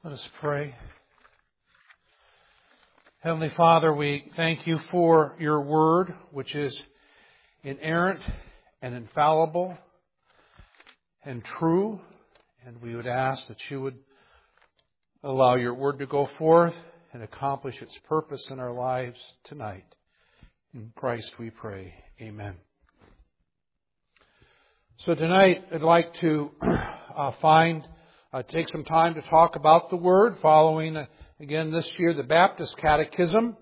Let us pray. Heavenly Father, we thank you for your word, which is inerrant and infallible and true. And we would ask that you would allow your word to go forth and accomplish its purpose in our lives tonight. In Christ we pray. Amen. So tonight I'd like to take some time to talk about the Word, following again this year the Baptist Catechism.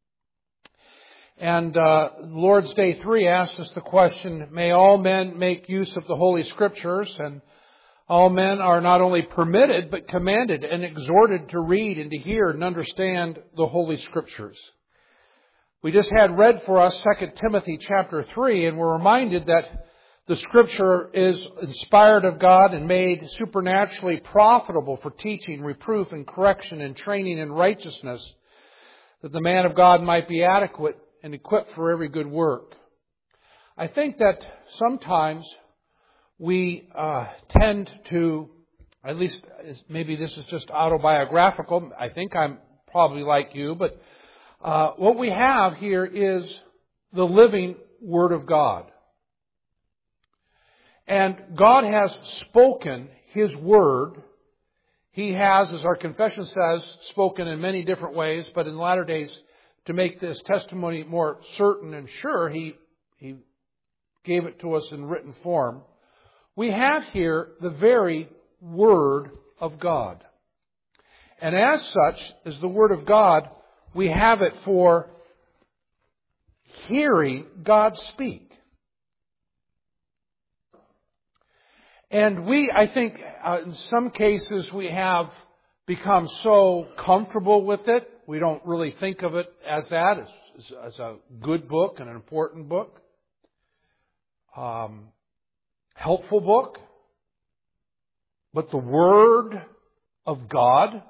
And Lord's Day 3 asks us the question, may all men make use of the Holy Scriptures? And all men are not only permitted, but commanded and exhorted to read and to hear and understand the Holy Scriptures. We just had read for us 2 Timothy chapter 3, and we're reminded that the Scripture is inspired of God and made supernaturally profitable for teaching, reproof, and correction and training in righteousness, that the man of God might be adequate and equipped for every good work. I think that sometimes we tend to, at least maybe this is just autobiographical, I think I'm probably like you, but what we have here is the living Word of God. And God has spoken His Word. He has, as our confession says, spoken in many different ways, but in the latter days, to make this testimony more certain and sure, He gave it to us in written form. We have here the very Word of God. And as such, as the Word of God, we have it for hearing God speak. And I think, in some cases we have become so comfortable with it, we don't really think of it as that, as a good book and an important book, helpful book. But the Word of God,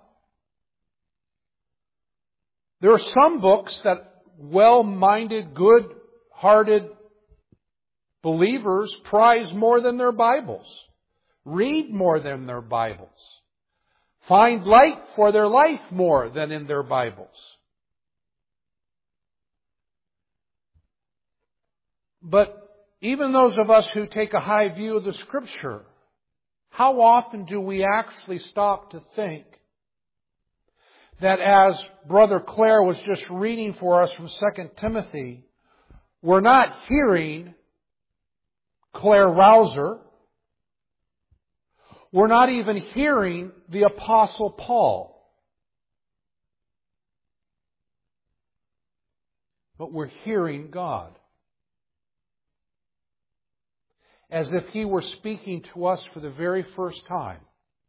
there are some books that well-minded, good-hearted believers prize more than their Bibles. Read more than their Bibles. Find light for their life more than in their Bibles. But even those of us who take a high view of the Scripture, how often do we actually stop to think that, as Brother Clare was just reading for us from 2 Timothy, we're not hearing Clare Rouser. We're not even hearing the Apostle Paul. But we're hearing God. As if He were speaking to us for the very first time.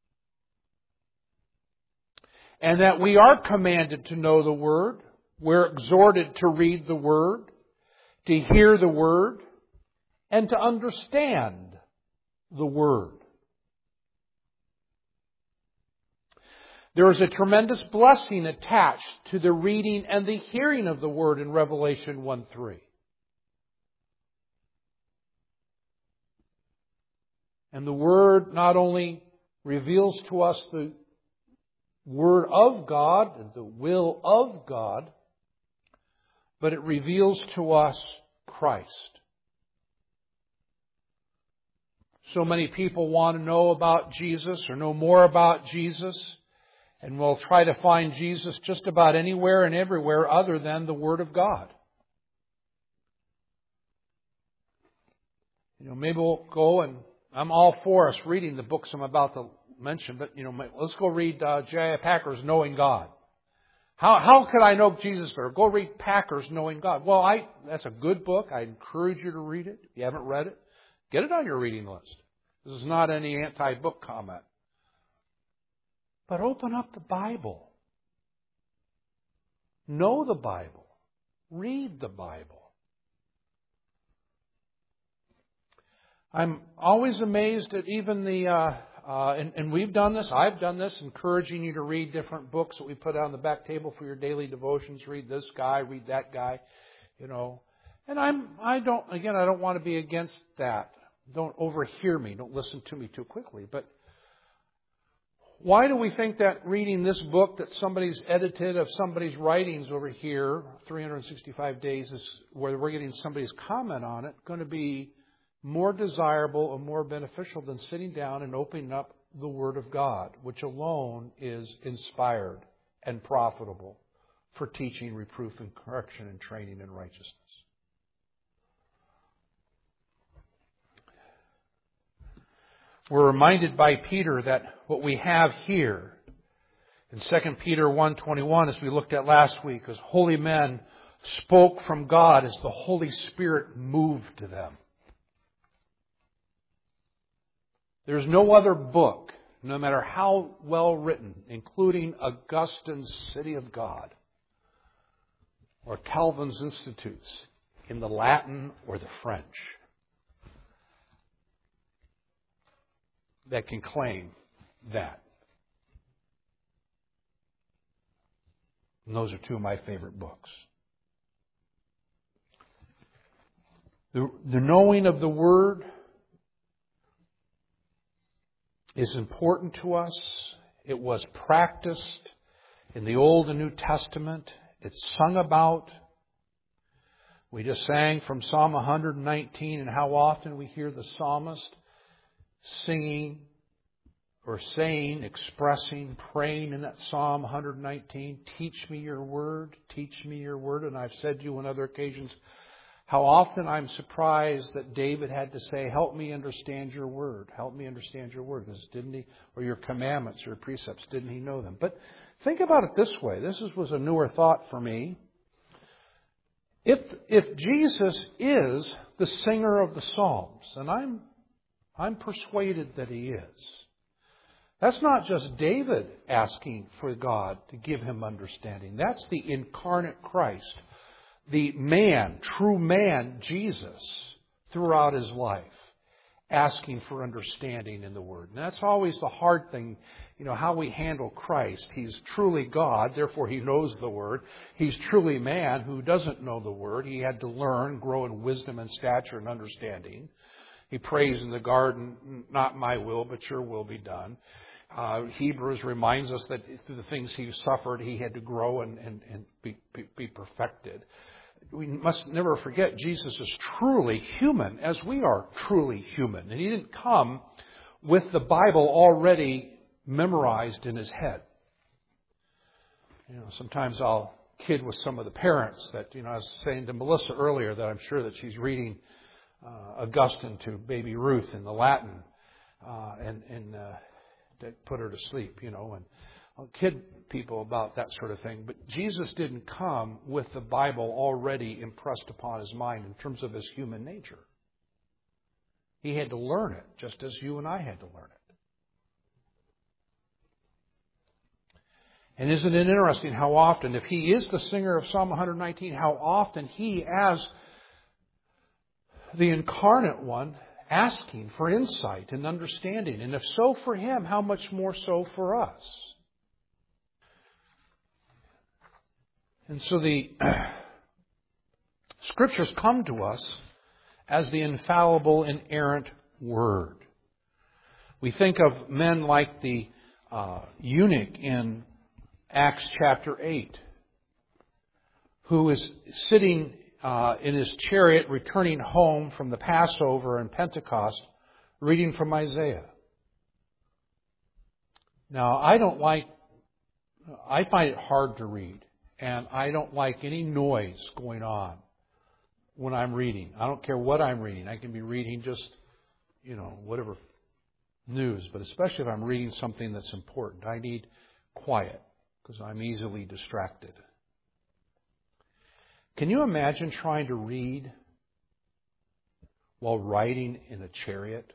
And that we are commanded to know the Word. We're exhorted to read the Word, to hear the Word, and to understand the Word. There is a tremendous blessing attached to the reading and the hearing of the Word in Revelation 1:3. And the Word not only reveals to us the Word of God and the will of God, but it reveals to us Christ. So many people want to know about Jesus or know more about Jesus, and will try to find Jesus just about anywhere and everywhere other than the Word of God. Maybe we'll go, and I'm all for us reading the books I'm about to mention, but let's go read J.I. Packer's Knowing God. How could I know Jesus better? Go read Packer's Knowing God. Well, that's a good book. I encourage you to read it. If you haven't read it, get it on your reading list. This is not any anti-book comment. But open up the Bible. Know the Bible. Read the Bible. I'm always amazed at even and we've done this, I've done this, encouraging you to read different books that we put on the back table for your daily devotions. Read this guy, read that guy, And I don't want to be against that. Don't overhear me. Don't listen to me too quickly. But Why do we think that reading this book that somebody's edited of somebody's writings over here, 365 days, is where we're getting somebody's comment on it, going to be more desirable or more beneficial than sitting down and opening up the Word of God, which alone is inspired and profitable for teaching, reproof, and correction and training in righteousness? We're reminded by Peter that what we have here in 2 Peter 1:21, as we looked at last week, is holy men spoke from God as the Holy Spirit moved to them. There's no other book, no matter how well written, including Augustine's City of God or Calvin's Institutes, in the Latin or the French, that can claim that. And those are two of my favorite books. The knowing of the Word is important to us. It was practiced in the Old and New Testament. It's sung about. We just sang from Psalm 119, and how often we hear the psalmist singing or saying, expressing, praying in that Psalm 119, teach me your word, teach me your word. And I've said to you on other occasions how often I'm surprised that David had to say, help me understand your word, help me understand your word, because didn't he, or your commandments or precepts, didn't he know them? But think about it this way. This was a newer thought for me. If Jesus is the singer of the Psalms, and I'm persuaded that he is. That's not just David asking for God to give him understanding. That's the incarnate Christ, the man, true man, Jesus, throughout his life, asking for understanding in the Word. And that's always the hard thing, how we handle Christ. He's truly God, therefore he knows the Word. He's truly man who doesn't know the Word. He had to learn, grow in wisdom and stature and understanding. He prays in the garden, not my will, but your will be done. Hebrews reminds us that through the things he suffered, he had to grow and be perfected. We must never forget Jesus is truly human, as we are truly human. And he didn't come with the Bible already memorized in his head. Sometimes I'll kid with some of the parents that, I was saying to Melissa earlier that I'm sure that she's reading Augustine to baby Ruth in the Latin, and that put her to sleep, and I'll kid people about that sort of thing. But Jesus didn't come with the Bible already impressed upon his mind in terms of his human nature. He had to learn it, just as you and I had to learn it. And isn't it interesting how often, if he is the singer of Psalm 119, how often he, as the incarnate one, asking for insight and understanding. And if so for him, how much more so for us? And so the Scriptures come to us as the infallible, inerrant Word. We think of men like the eunuch in Acts chapter 8, who is sitting in his chariot returning home from the Passover and Pentecost, reading from Isaiah. Now, I find it hard to read, and I don't like any noise going on when I'm reading. I don't care what I'm reading. I can be reading just, whatever news, but especially if I'm reading something that's important. I need quiet because I'm easily distracted. Can you imagine trying to read while riding in a chariot?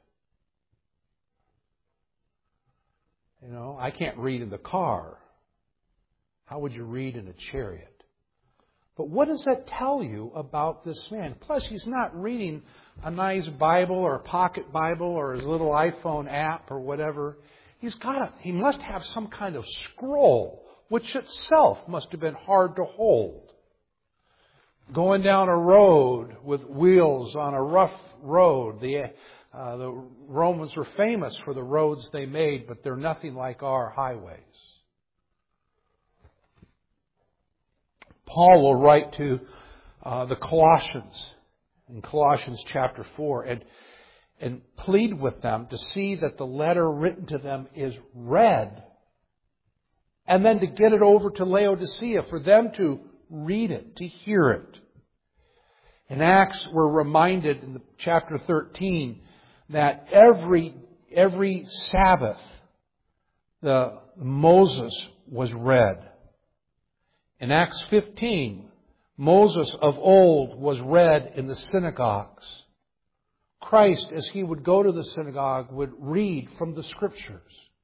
I can't read in the car. How would you read in a chariot? But what does that tell you about this man? Plus, he's not reading a nice Bible or a pocket Bible or his little iPhone app or whatever. He must have some kind of scroll, which itself must have been hard to hold. Going down a road with wheels on a rough road, the The Romans were famous for the roads they made, but they're nothing like our highways. Paul will write to the Colossians in Colossians chapter 4 and plead with them to see that the letter written to them is read, and then to get it over to Laodicea for them to read it, to hear it. In Acts, we're reminded in chapter 13 that every Sabbath Moses was read. In Acts 15, Moses of old was read in the synagogues. Christ, as he would go to the synagogue, would read from the Scriptures.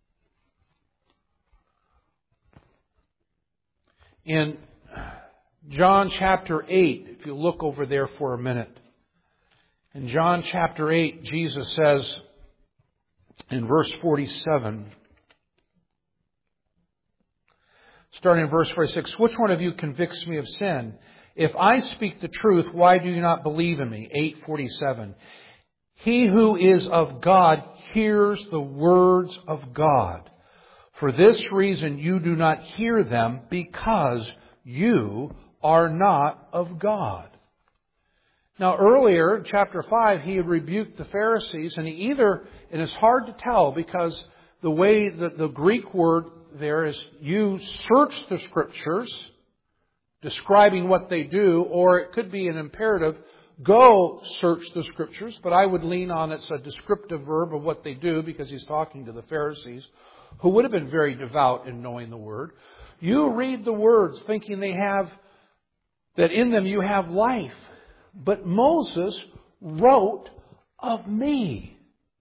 In John chapter 8, if you look over there for a minute, in John chapter 8, Jesus says in verse 47, starting in verse 46, "Which one of you convicts me of sin? If I speak the truth, why do you not believe in me?" 8:47. "He who is of God hears the words of God. For this reason you do not hear them, because you are not of God." Now earlier, in chapter 5, he had rebuked the Pharisees, and and it's hard to tell because the way that the Greek word there is, you search the Scriptures, describing what they do, or it could be an imperative, go search the Scriptures, but I would lean on it's a descriptive verb of what they do because he's talking to the Pharisees, who would have been very devout in knowing the Word. You read the words thinking that in them you have life. But Moses wrote of me.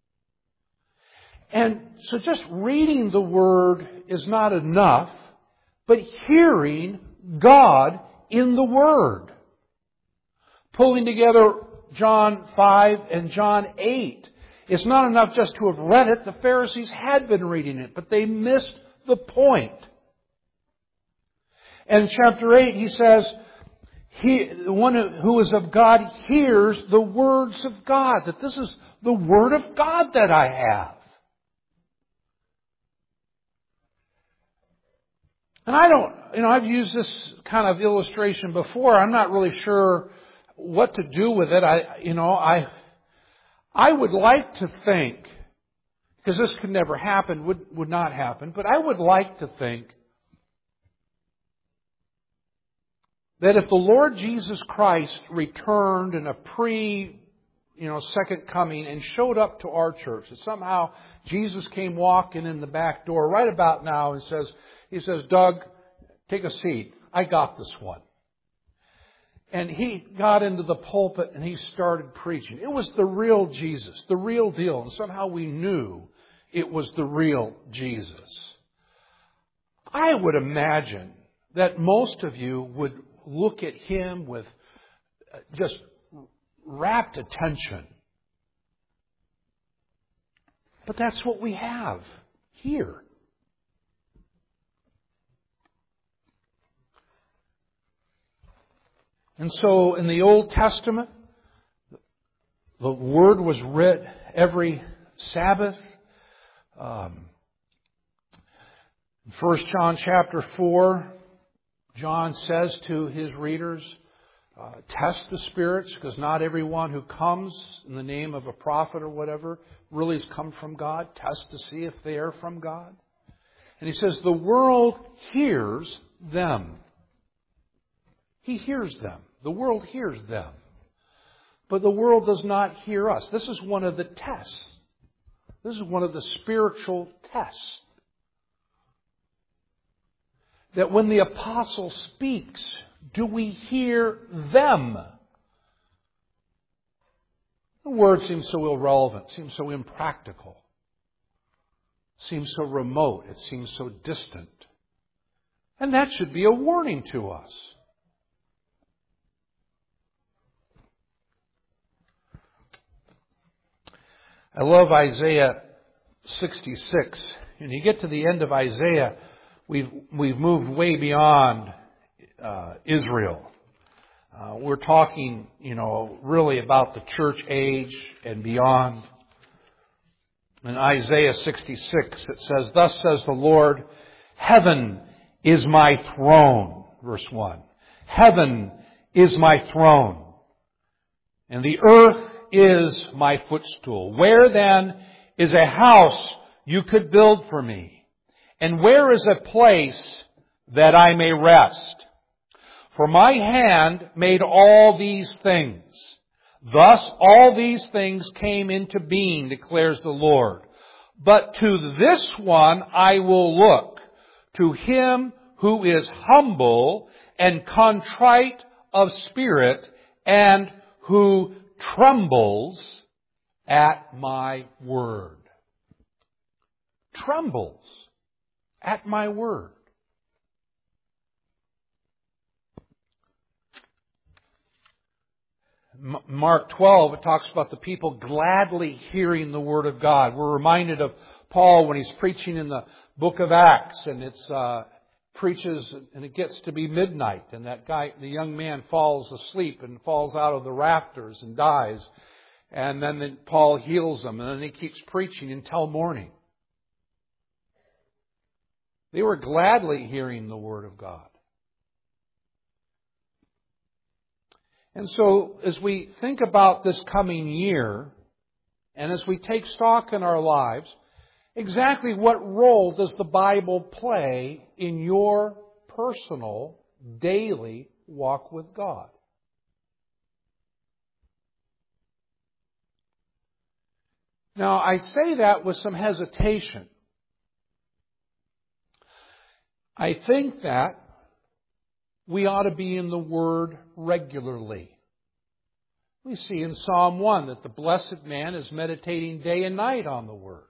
And so just reading the Word is not enough, but hearing God in the Word. Pulling together John 5 and John 8. It's not enough just to have read it. The Pharisees had been reading it, but they missed the point. And in chapter 8 he says, the one who is of God hears the words of God. That this is the Word of God that I have. And I've used this kind of illustration before. I'm not really sure what to do with it. I would like to think, because this could never happen, would not happen, but I would like to think that if the Lord Jesus Christ returned in a second coming and showed up to our church, that somehow Jesus came walking in the back door right about now and he says, "Doug, take a seat. I got this one." And he got into the pulpit and he started preaching. It was the real Jesus, the real deal. And somehow we knew it was the real Jesus. I would imagine that most of you would look at him with just rapt attention. But that's what we have here. And so in the Old Testament, the Word was read every Sabbath. 1 John chapter 4, John says to his readers, test the spirits, because not everyone who comes in the name of a prophet or whatever really has come from God. Test to see if they are from God. And he says the world hears them. He hears them. The world hears them. But the world does not hear us. This is one of the tests. This is one of the spiritual tests. That when the apostle speaks, do we hear them? The word seems so irrelevant, seems so impractical, seems so remote, it seems so distant. And that should be a warning to us. I love Isaiah 66. When you get to the end of Isaiah, we've moved way beyond Israel. We're talking, really about the church age and beyond. In Isaiah 66, it says, "Thus says the Lord, heaven is my throne." Verse 1. Heaven is my throne, and the earth is my footstool. Where then is a house you could build for me? And where is a place that I may rest? For my hand made all these things. Thus all these things came into being, declares the Lord. But to this one I will look, to him who is humble and contrite of spirit, and who trembles at my word. Trembles at my word. Mark 12, it talks about the people gladly hearing the Word of God. We're reminded of Paul when he's preaching in the book of Acts, and it's preaches, and it gets to be midnight, and the young man falls asleep and falls out of the rafters and dies. And then Paul heals him, and then he keeps preaching until morning. They were gladly hearing the Word of God. And so, as we think about this coming year, and as we take stock in our lives, exactly what role does the Bible play in your personal, daily walk with God? Now, I say that with some hesitation. I think that we ought to be in the Word regularly. We see in Psalm 1 that the blessed man is meditating day and night on the Word.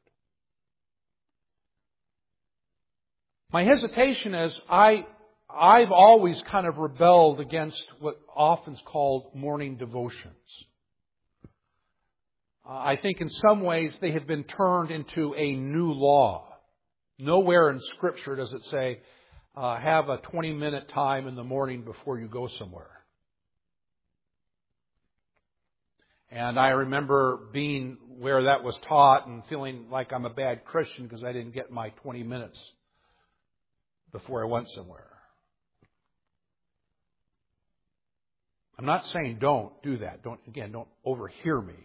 My hesitation is I've always kind of rebelled against what often is called morning devotions. I think in some ways they have been turned into a new law. Nowhere in Scripture does it say, have a 20-minute time in the morning before you go somewhere. And I remember being where that was taught and feeling like I'm a bad Christian because I didn't get my 20 minutes before I went somewhere. I'm not saying don't do that. Don't overhear me.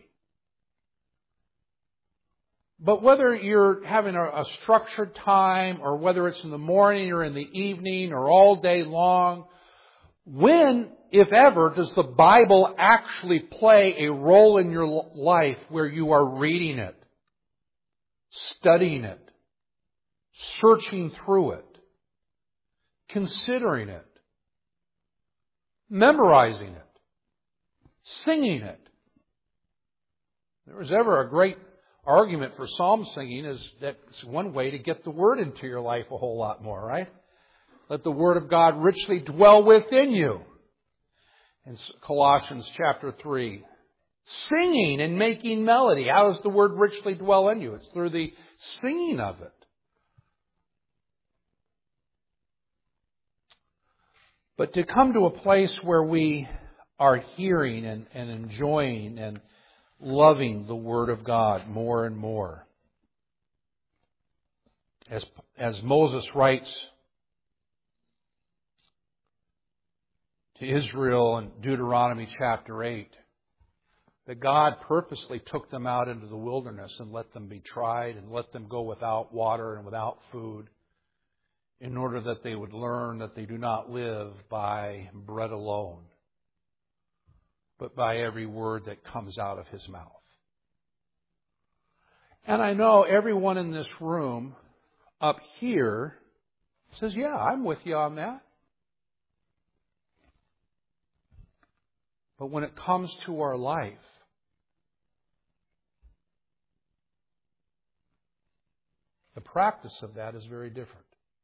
But whether you're having a structured time, or whether it's in the morning or in the evening or all day long, when, if ever, does the Bible actually play a role in your life where you are reading it, studying it, searching through it, considering it, memorizing it, singing it? If there was ever a great argument for psalm singing, is that's one way to get the Word into your life a whole lot more, right? Let the Word of God richly dwell within you. In Colossians chapter 3, singing and making melody. How does the Word richly dwell in you? It's through the singing of it. But to come to a place where we are hearing and enjoying and loving the Word of God more and more. As Moses writes to Israel in Deuteronomy chapter 8, that God purposely took them out into the wilderness and let them be tried and let them go without water and without food in order that they would learn that they do not live by bread alone, but by every word that comes out of His mouth. And I know everyone in this room up here says, yeah, I'm with you on that. But when it comes to our life, the practice of that is very different.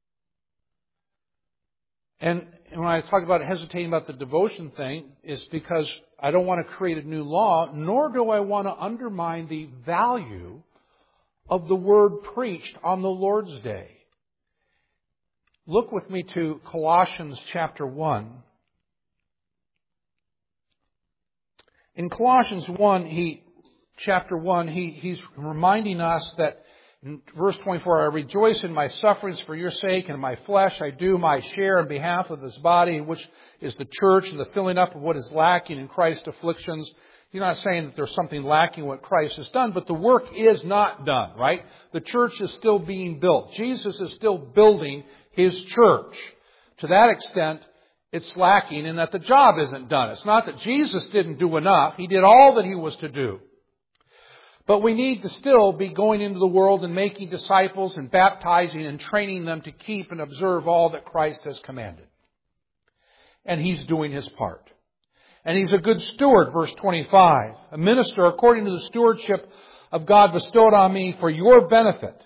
And when I talk about hesitating about the devotion thing, it's because I don't want to create a new law, nor do I want to undermine the value of the word preached on the Lord's Day. Look with me to Colossians chapter 1. In Colossians 1, chapter 1, he's reminding us that in verse 24, I rejoice in my sufferings for your sake, and in my flesh I do my share in behalf of His body, which is the church, and the filling up of what is lacking in Christ's afflictions. You're not saying that there's something lacking in what Christ has done, but the work is not done, right? The church is still being built. Jesus is still building His church. To that extent, it's lacking in that the job isn't done. It's not that Jesus didn't do enough. He did all that He was to do. But we need to still be going into the world and making disciples and baptizing and training them to keep and observe all that Christ has commanded. And He's doing His part. And He's a good steward, verse 25. A minister according to the stewardship of God bestowed on me for your benefit.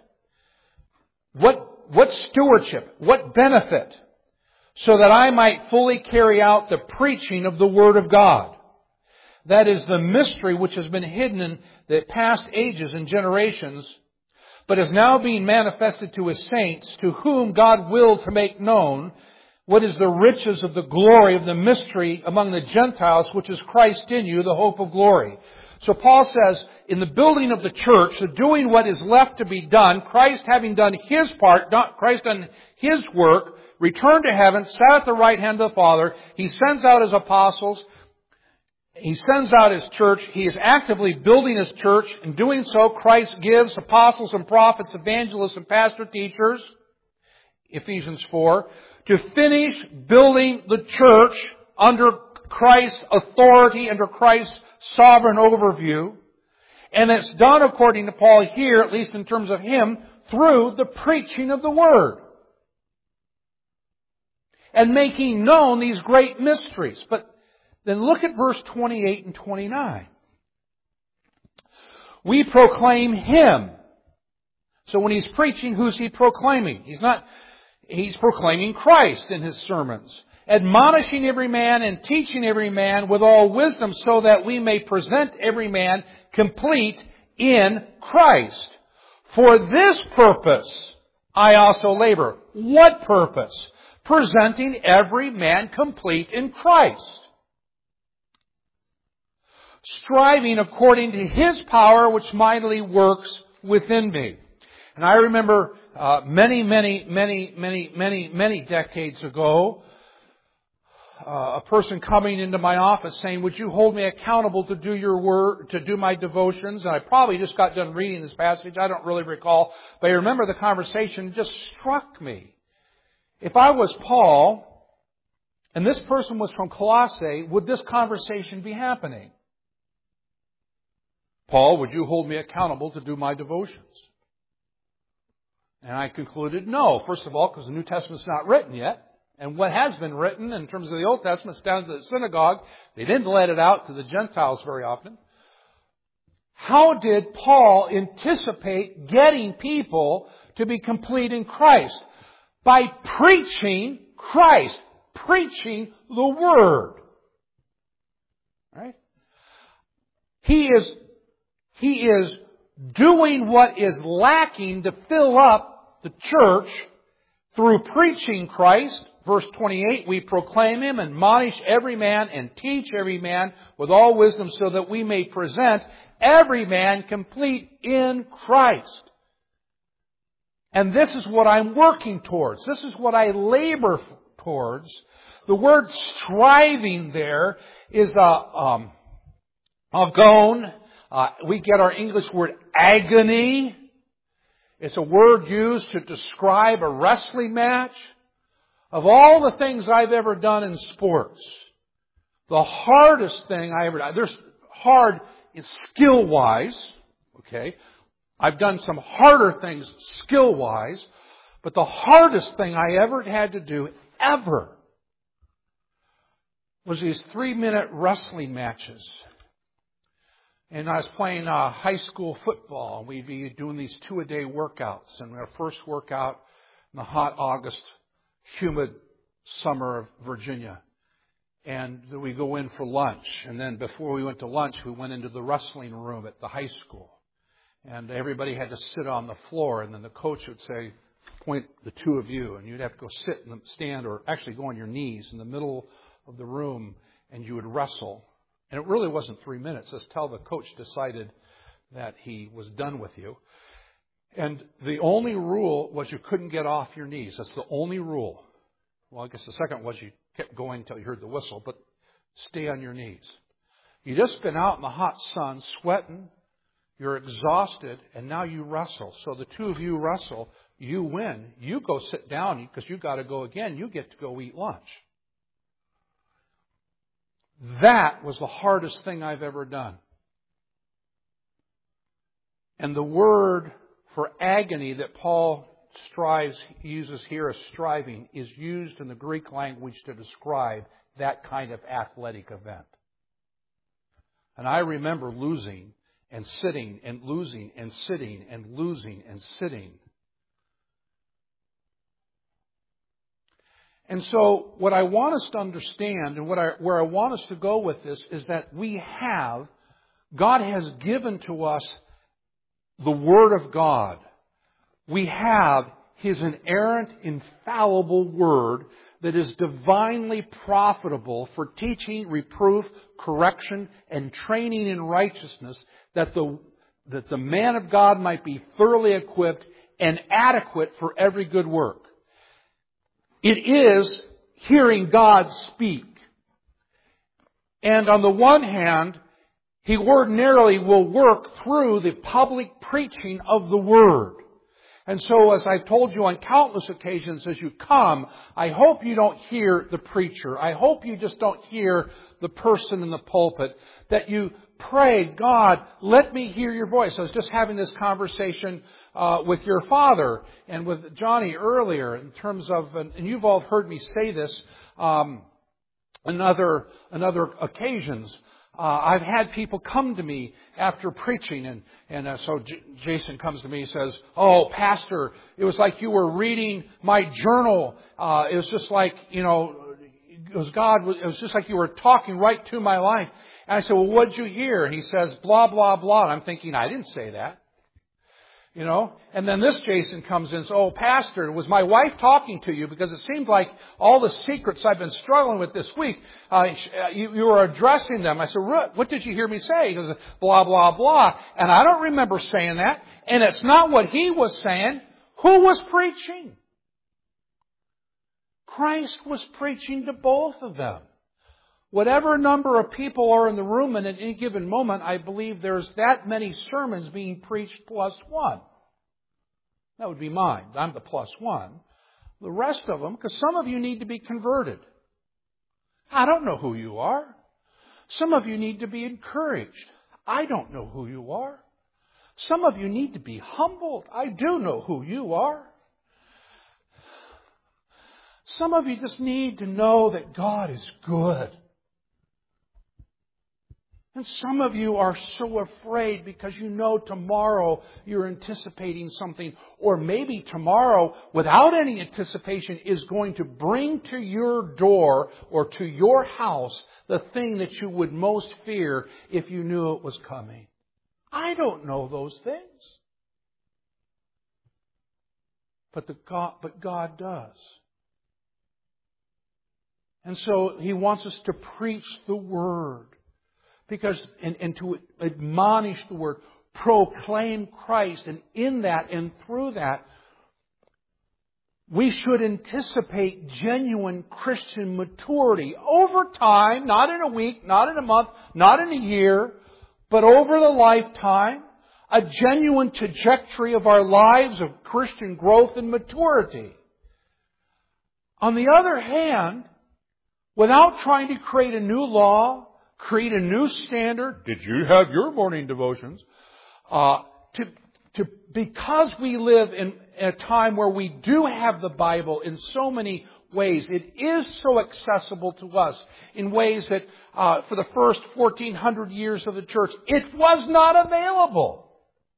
What stewardship? What benefit? So that I might fully carry out the preaching of the Word of God. That is the mystery which has been hidden in the past ages and generations, but is now being manifested to His saints, to whom God willed to make known what is the riches of the glory of the mystery among the Gentiles, which is Christ in you, the hope of glory. So Paul says, in the building of the church, the doing what is left to be done, Christ having done His part, Christ done His work, returned to heaven, sat at the right hand of the Father, He sends out His apostles, He sends out His church. He is actively building His church. In doing so, Christ gives apostles and prophets, evangelists and pastor teachers, Ephesians 4, to finish building the church under Christ's authority, under Christ's sovereign overview. And it's done, according to Paul here, at least in terms of him, through the preaching of the Word. And making known these great mysteries. But then look at verse 28 and 29. We proclaim Him. So when He's preaching, who's He proclaiming? He's proclaiming Christ in His sermons. Admonishing every man and teaching every man with all wisdom, so that we may present every man complete in Christ. For this purpose I also labor. What purpose? Presenting every man complete in Christ. Striving according to His power which mightily works within me. And I remember many decades ago, a person coming into my office saying, would you hold me accountable to do your work, to do my devotions? And I probably just got done reading this passage. I don't really recall. But I remember the conversation just struck me. If I was Paul, and this person was from Colossae, would this conversation be happening? Paul, would you hold me accountable to do my devotions? And I concluded, no. First of all, because the New Testament's not written yet. And what has been written in terms of the Old Testament is down to the synagogue. They didn't let it out to the Gentiles very often. How did Paul anticipate getting people to be complete in Christ? By preaching Christ. Preaching the Word. Right? He is doing what is lacking to fill up the church through preaching Christ. Verse 28, we proclaim Him, admonish every man, and teach every man with all wisdom, so that we may present every man complete in Christ. And this is what I'm working towards. This is what I labor towards. The word striving there is agon. We get our English word agony. It's a word used to describe a wrestling match. Of all the things I've ever done in sports, the hardest thing I ever done, there's hard skill-wise, okay? I've done some harder things skill-wise, but the hardest thing I ever had to do, ever, was these 3-minute wrestling matches. And I was playing high school football. We'd be doing these 2-a-day workouts. And our first workout in the hot August, humid summer of Virginia. And we go in for lunch. And then before we went to lunch, we went into the wrestling room at the high school. And everybody had to sit on the floor. And then the coach would say, point the two of you. And you'd have to go sit in the stand, or actually go on your knees in the middle of the room. And you would wrestle. And it really wasn't 3 minutes. That's till the coach decided that He was done with you. And the only rule was you couldn't get off your knees. That's the only rule. Well, I guess the second was you kept going until you heard the whistle, but stay on your knees. You just been out in the hot sun, sweating, you're exhausted, and now you wrestle. So the two of you wrestle, you win. You go sit down because you got to go again. You get to go eat lunch. That was the hardest thing I've ever done. And the word for agony that Paul uses here as striving is used in the Greek language to describe that kind of athletic event. And I remember losing and sitting and losing and sitting and losing and sitting. And so what I want us to understand and where I want us to go with this is that God has given to us the Word of God. We have His inerrant, infallible Word that is divinely profitable for teaching, reproof, correction, and training in righteousness, that the man of God might be thoroughly equipped and adequate for every good work. It is hearing God speak. And on the one hand, He ordinarily will work through the public preaching of the Word. And so, as I've told you on countless occasions as you come, I hope you don't hear the preacher. I hope you just don't hear the person in the pulpit. That you pray, God, let me hear your voice. I was just having this conversation with your father and with Johnny earlier in terms of, and you've all heard me say this on other occasions. I've had people come to me after preaching, and so Jason comes to me and says, "Oh, Pastor, it was like you were reading my journal. It was just like, it was just like you were talking right to my life." And I said, "Well, what did you hear?" And he says, "Blah, blah, blah." And I'm thinking, I didn't say that. And then this Jason comes in and says, "Oh, Pastor, was my wife talking to you? Because it seemed like all the secrets I've been struggling with this week, you were addressing them." I said, "What did you hear me say?" He goes, "Blah, blah, blah." And I don't remember saying that. And it's not what he was saying. Who was preaching? Christ was preaching to both of them. Whatever number of people are in the room and at any given moment, I believe there's that many sermons being preached plus one. That would be mine. I'm the plus one. The rest of them, because some of you need to be converted. I don't know who you are. Some of you need to be encouraged. I don't know who you are. Some of you need to be humbled. I do know who you are. Some of you just need to know that God is good. And some of you are so afraid because you know tomorrow you're anticipating something, or maybe tomorrow, without any anticipation, is going to bring to your door or to your house the thing that you would most fear if you knew it was coming. I don't know those things. But God does. And so He wants us to preach the Word. Because, and to admonish the Word, proclaim Christ, and in that and through that, we should anticipate genuine Christian maturity over time, not in a week, not in a month, not in a year, but over the lifetime, a genuine trajectory of our lives of Christian growth and maturity. On the other hand, without trying to create a new law, create a new standard. Did you have your morning devotions? Because we live in a time where we do have the Bible in so many ways. It is so accessible to us in ways that for the first 1,400 years of the church, it was not available.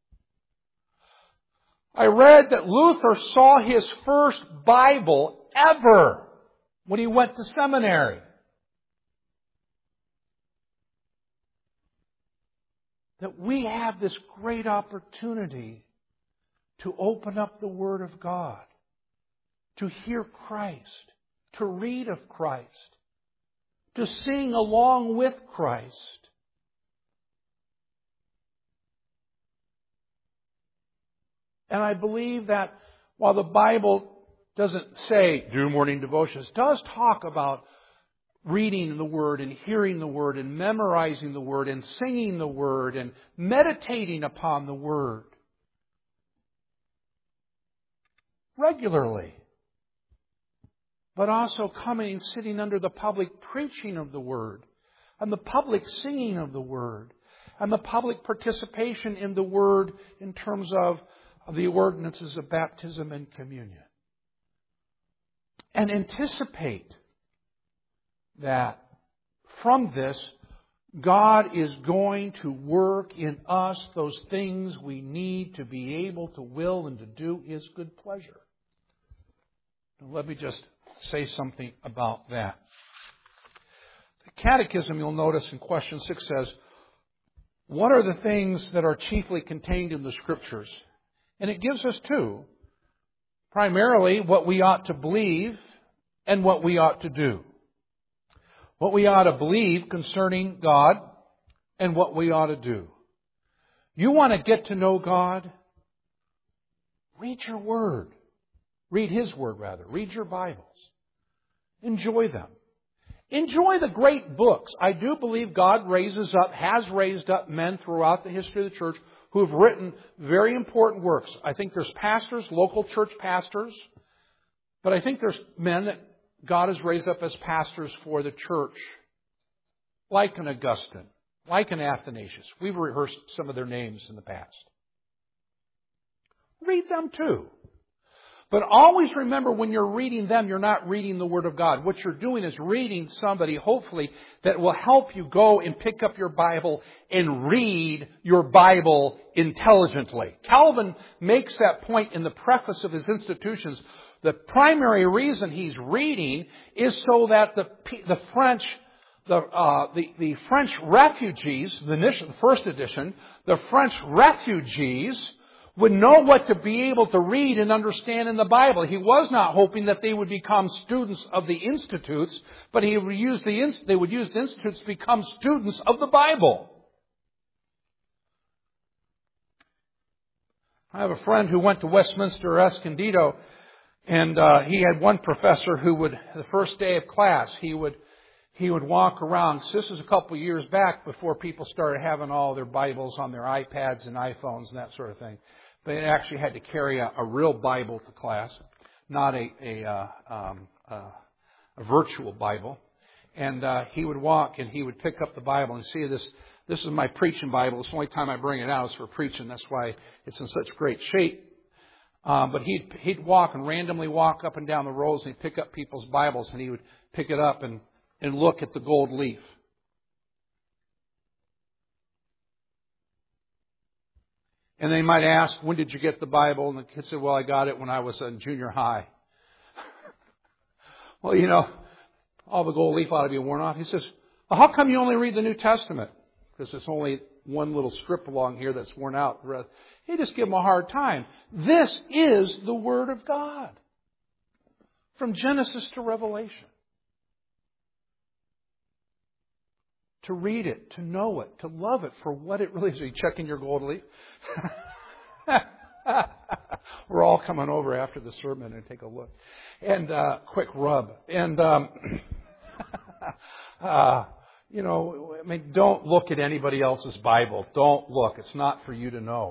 I read that Luther saw his first Bible ever when he went to seminary. That we have this great opportunity to open up the Word of God, to hear Christ, to read of Christ, to sing along with Christ. And I believe that while the Bible doesn't say do morning devotions, it does talk about reading the Word and hearing the Word and memorizing the Word and singing the Word and meditating upon the Word regularly. But also coming and sitting under the public preaching of the Word and the public singing of the Word and the public participation in the Word in terms of the ordinances of baptism and communion. And anticipate that from this, God is going to work in us those things we need to be able to will and to do His good pleasure. Now, let me just say something about that. The Catechism, you'll notice in question 6 says, what are the things that are chiefly contained in the Scriptures? And it gives us two. Primarily, what we ought to believe and what we ought to do. What we ought to believe concerning God and what we ought to do. You want to get to know God? Read your Word. Read His Word, rather. Read your Bibles. Enjoy them. Enjoy the great books. I do believe God has raised up men throughout the history of the church who have written very important works. I think there's pastors, local church pastors, but I think there's men that God has raised up as pastors for the church, like an Augustine, like an Athanasius. We've rehearsed some of their names in the past. Read them too. But always remember, when you're reading them, you're not reading the Word of God. What you're doing is reading somebody, hopefully, that will help you go and pick up your Bible and read your Bible intelligently. Calvin makes that point in the preface of his Institutions. The primary reason he's reading is so that the French refugees, the first edition, the French refugees would know what to be able to read and understand in the Bible. He was not hoping that they would become students of the institutes, but they would use the institutes to become students of the Bible. I have a friend who went to Westminster Escondido, and he had one professor who would, the first day of class, he would walk around. So this was a couple of years back before people started having all their Bibles on their iPads and iPhones and that sort of thing. They actually had to carry a real Bible to class, not a virtual Bible. And he would walk and he would pick up the Bible and see this. This is my preaching Bible. It's the only time I bring it out is for preaching. That's why it's in such great shape. But he'd walk and randomly walk up and down the rows and he'd pick up people's Bibles and he would pick it up and look at the gold leaf. And they might ask, when did you get the Bible? And the kid said, well, I got it when I was in junior high. Well, all the gold leaf ought to be worn off. He says, well, how come you only read the New Testament? Because there's only one little strip along here that's worn out. He just give him a hard time. This is the Word of God. From Genesis to Revelation. To read it, to know it, to love it for what it really is. Are you checking your gold leaf? We're all coming over after the sermon and take a look. And quick rub. And, don't look at anybody else's Bible. Don't look. It's not for you to know.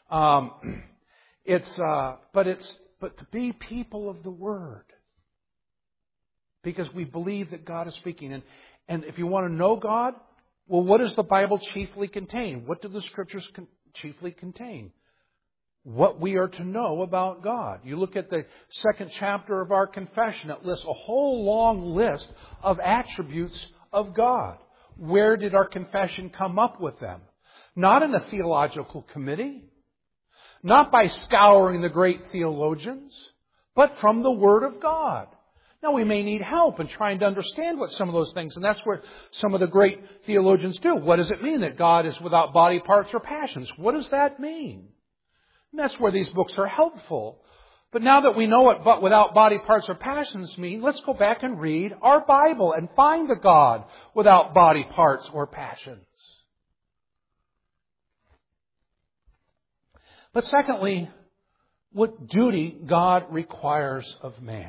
But to be people of the Word. Because we believe that God is speaking. And if you want to know God, well, what does the Bible chiefly contain? What do the Scriptures chiefly contain? What we are to know about God. You look at the second chapter of our confession. It lists a whole long list of attributes of God. Where did our confession come up with them? Not in a theological committee. Not by scouring the great theologians. But from the Word of God. Now, we may need help in trying to understand what some of those things, and that's where some of the great theologians do. What does it mean that God is without body parts or passions? What does that mean? And that's where these books are helpful. But now that we know what without body parts or passions mean, let's go back and read our Bible and find the God without body parts or passions. But secondly, what duty God requires of man.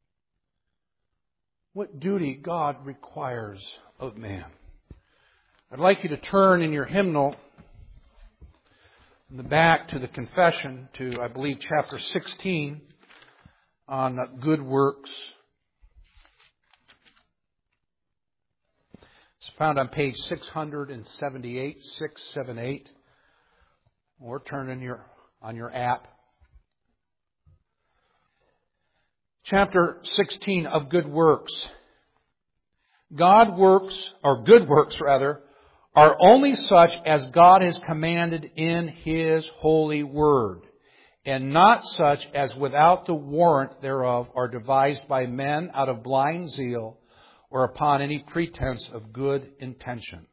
What duty God requires of man. I'd like you to turn in your hymnal in the back to the confession to, I believe, chapter 16 on good works. It's found on page 678, 678, or turn on your app. Chapter 16 of good works. Good works, are only such as God has commanded in His holy word, and not such as without the warrant thereof are devised by men out of blind zeal or upon any pretense of good intentions.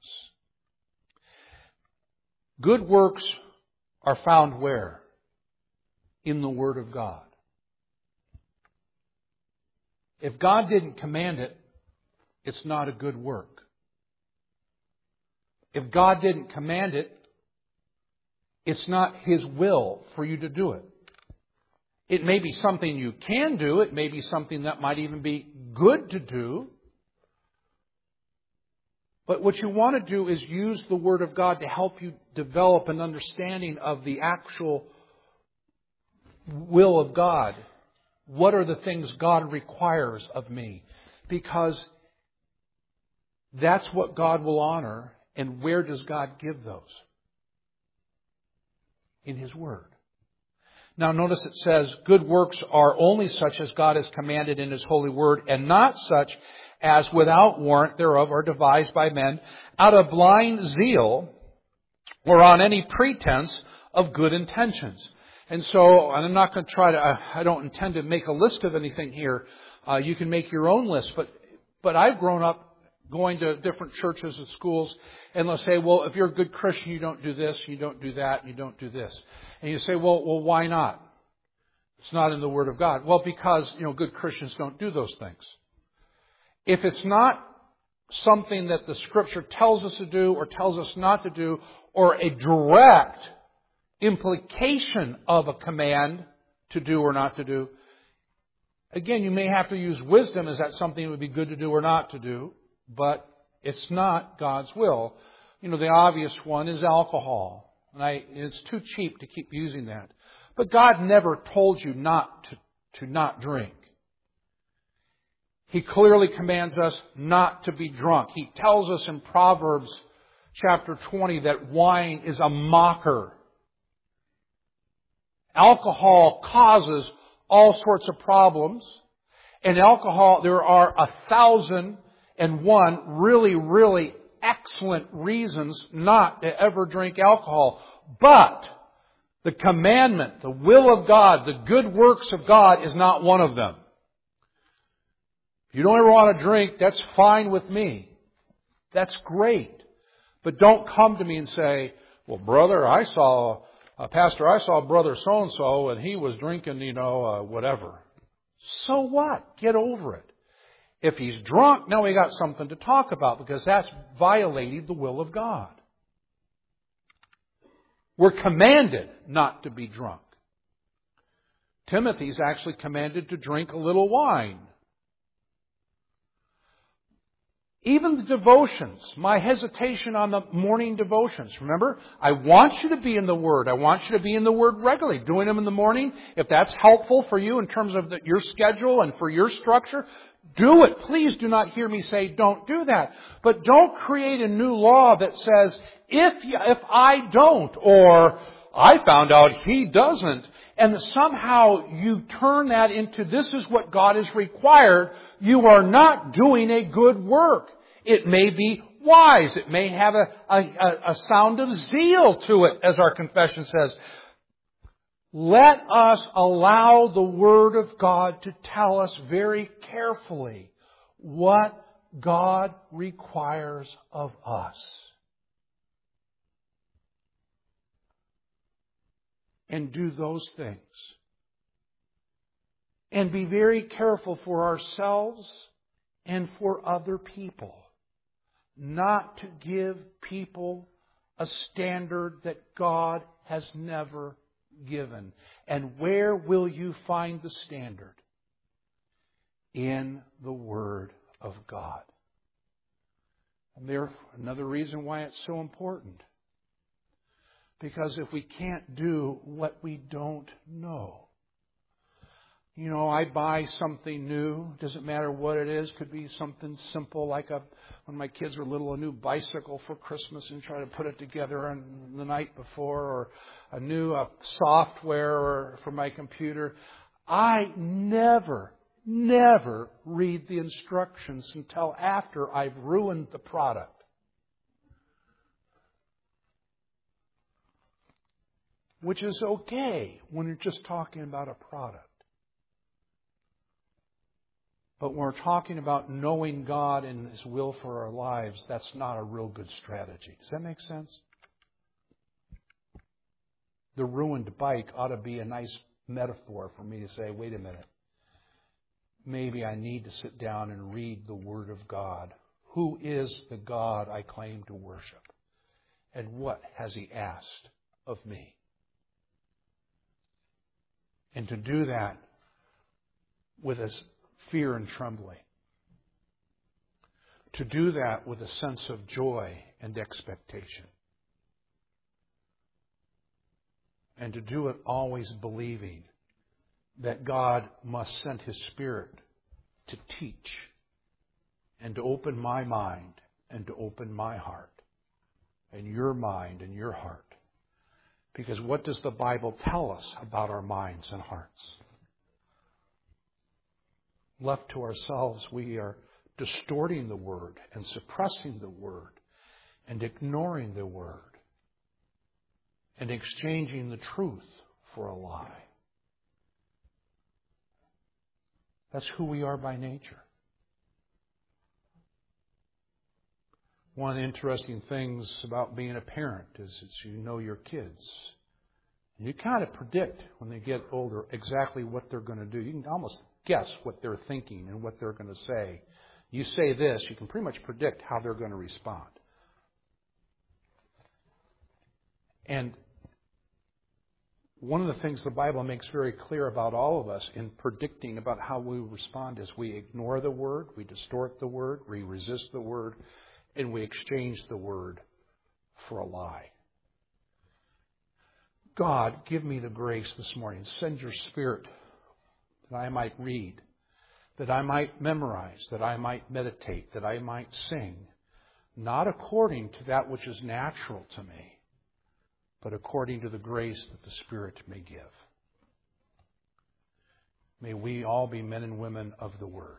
Good works are found where? In the Word of God. If God didn't command it, it's not a good work. If God didn't command it, it's not His will for you to do it. It may be something you can do. It may be something that might even be good to do. But what you want to do is use the Word of God to help you develop an understanding of the actual will of God. What are the things God requires of me? Because that's what God will honor. And where does God give those? In His Word. Now notice it says, good works are only such as God has commanded in His holy word, and not such as without warrant thereof are devised by men out of blind zeal or on any pretense of good intentions. And so, I'm not going to I don't intend to make a list of anything here. You can make your own list, but I've grown up going to different churches and schools, and they'll say, well, if you're a good Christian, you don't do this, you don't do that, and you don't do this. And you say, well, why not? It's not in the Word of God. Well, because, good Christians don't do those things. If it's not something that the Scripture tells us to do or tells us not to do, or a direct implication of a command to do or not to do, again, you may have to use wisdom. Is that something that would be good to do or not to do? But it's not God's will. The obvious one is alcohol. And it's too cheap to keep using that. But God never told you not to not drink. He clearly commands us not to be drunk. He tells us in Proverbs chapter 20 that wine is a mocker. Alcohol causes all sorts of problems. And alcohol, there are 1,001 really, really excellent reasons not to ever drink alcohol. But the commandment, the will of God, the good works of God is not one of them. If you don't ever want to drink, that's fine with me. That's great. But don't come to me and say, well, brother, Pastor, I saw brother so-and-so and he was drinking, whatever. So what? Get over it. If he's drunk, now we got something to talk about because that's violating the will of God. We're commanded not to be drunk. Timothy's actually commanded to drink a little wine. Even the devotions, my hesitation on the morning devotions. Remember, I want you to be in the Word. I want you to be in the Word regularly, doing them in the morning. If that's helpful for you in terms of your schedule and for your structure, do it. Please do not hear me say don't do that. But don't create a new law that says, if I don't, or I found out he doesn't, and somehow you turn that into this is what God has required, you are not doing a good work. It may be wise. It may have a sound of zeal to it, as our confession says. Let us allow the Word of God to tell us very carefully what God requires of us. And do those things. And be very careful for ourselves and for other people. Not to give people a standard that God has never given. And where will you find the standard? In the Word of God. And there's another reason why it's so important. Because if we can't do what we don't know. You know, I buy something new. Doesn't matter what it is. Could be something simple like when my kids were little, a new bicycle for Christmas and try to put it together on the night before, or a new software for my computer. I never read the instructions until after I've ruined the product. Which is okay when you're just talking about a product. But when we're talking about knowing God and His will for our lives, that's not a real good strategy. Does that make sense? The ruined bike ought to be a nice metaphor for me to say, wait a minute. Maybe I need to sit down and read the Word of God. Who is the God I claim to worship? And what has He asked of me? And to do that with a fear and trembling. To do that with a sense of joy and expectation. And to do it always believing that God must send His Spirit to teach and to open my mind and to open my heart and your mind and your heart. Because what does the Bible tell us about our minds and hearts? Left to ourselves, we are distorting the Word and suppressing the Word and ignoring the Word and exchanging the truth for a lie. That's who we are by nature. One of the interesting things about being a parent is that you know your kids. And you kind of predict when they get older exactly what they're going to do. You can almost guess what they're thinking and what they're going to say. You say this, you can pretty much predict how they're going to respond. And one of the things the Bible makes very clear about all of us in predicting about how we respond is we ignore the Word, we distort the Word, we resist the Word, and we exchange the Word for a lie. God, give me the grace this morning. Send your Spirit that I might read, that I might memorize, that I might meditate, that I might sing, not according to that which is natural to me, but according to the grace that the Spirit may give. May we all be men and women of the Word.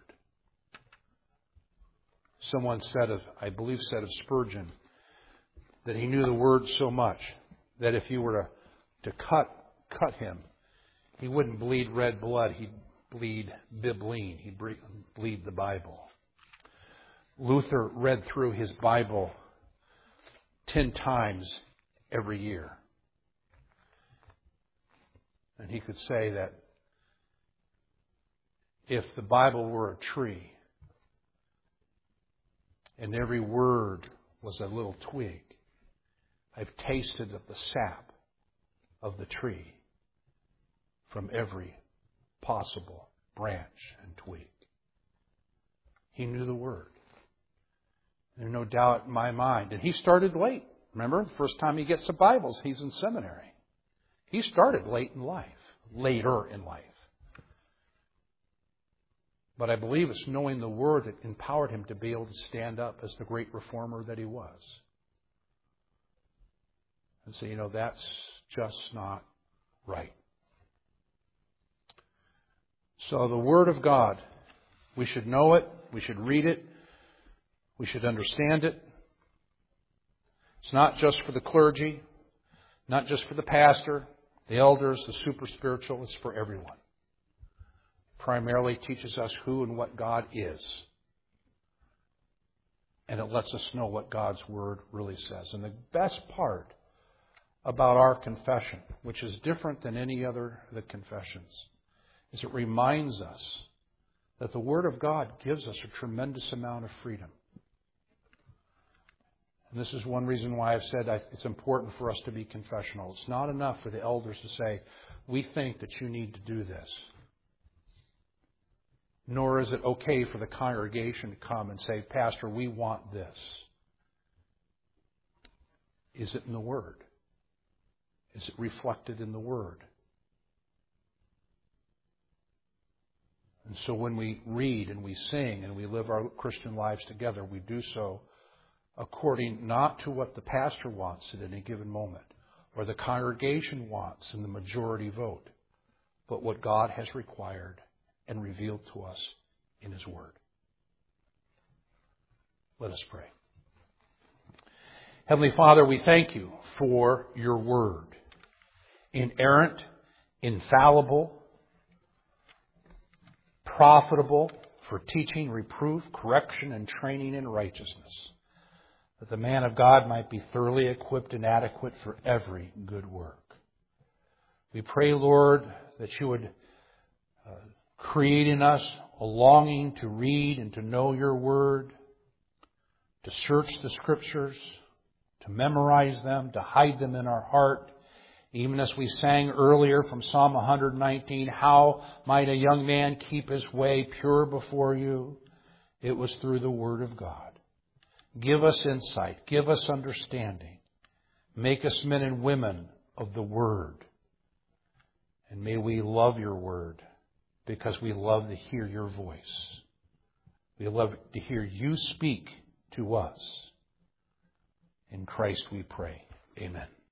Someone said of Spurgeon, that he knew the Word so much that if you were to cut him, he wouldn't bleed red blood, he'd bleed bibline, he'd bleed the Bible. Luther read through his Bible 10 times every year. And he could say that if the Bible were a tree and every word was a little twig, I've tasted of the sap of the tree from every possible branch and twig. He knew the Word. There's no doubt in my mind. And he started late. Remember, the first time he gets the Bibles, he's in seminary. He started later in life. But I believe it's knowing the Word that empowered him to be able to stand up as the great reformer that he was. And say, that's just not right. So the Word of God, we should know it, we should read it, we should understand it. It's not just for the clergy, not just for the pastor, the elders, the super spiritual, it's for everyone. Primarily teaches us who and what God is. And it lets us know what God's Word really says. And the best part about our confession, which is different than any other of the confessions, is it reminds us that the Word of God gives us a tremendous amount of freedom. And this is one reason why I've said it's important for us to be confessional. It's not enough for the elders to say, we think that you need to do this. Nor is it okay for the congregation to come and say, Pastor, we want this. Is it in the Word? Is it reflected in the Word? And so when we read and we sing and we live our Christian lives together, we do so according not to what the pastor wants at any given moment or the congregation wants in the majority vote, but what God has required and revealed to us in His Word. Let us pray. Heavenly Father, we thank you for your Word, inerrant, infallible, profitable for teaching, reproof, correction, and training in righteousness, that the man of God might be thoroughly equipped and adequate for every good work. We pray, Lord, that you would create in us a longing to read and to know your Word, to search the Scriptures, to memorize them, to hide them in our heart. Even as we sang earlier from Psalm 119, how might a young man keep his way pure before you? It was through the Word of God. Give us insight. Give us understanding. Make us men and women of the Word. And may we love your Word because we love to hear your voice. We love to hear you speak to us. In Christ we pray. Amen.